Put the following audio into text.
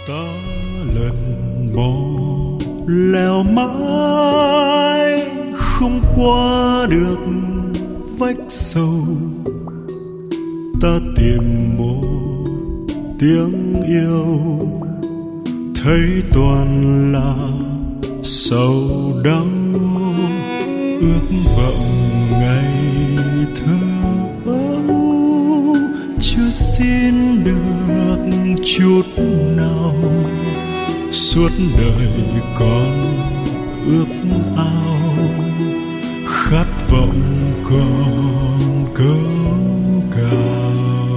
ta lần mò leo mãi không qua được vách sâu, ta tìm một tiếng yêu thấy toàn là sầu đau, ước vọng ngày thơ ấu chưa xin được chút nào, suốt đời còn ước ao khát vọng còn cớ cao.